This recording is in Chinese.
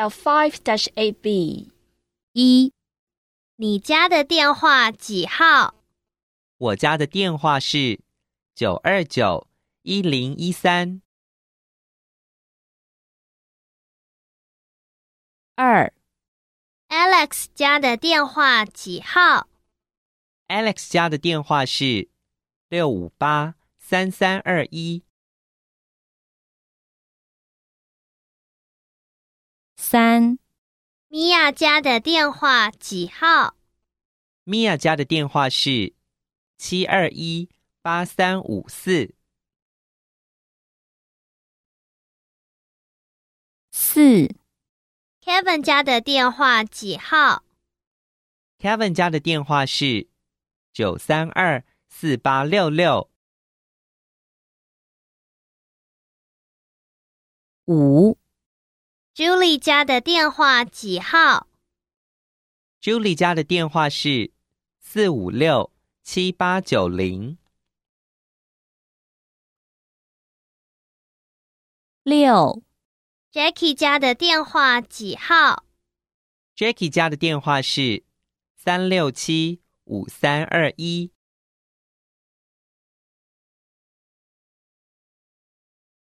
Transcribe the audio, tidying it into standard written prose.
L5-8B 1. 你家的电话几号？ 我家的电话是929-1013。 2. Alex 家的电话几号？ Alex 家的电话是658-3321。 3. 米娅家的电话几号？ 米娅家的电话是721-8354。 4. Kevin 家的电话几号？ Kevin 家的电话是932-4866。 5. Julie 家的电话几号？ Julie 家的电话是456-7890。 6. Jackie 家的电话几号？ Jackie 家的电话是367-5321。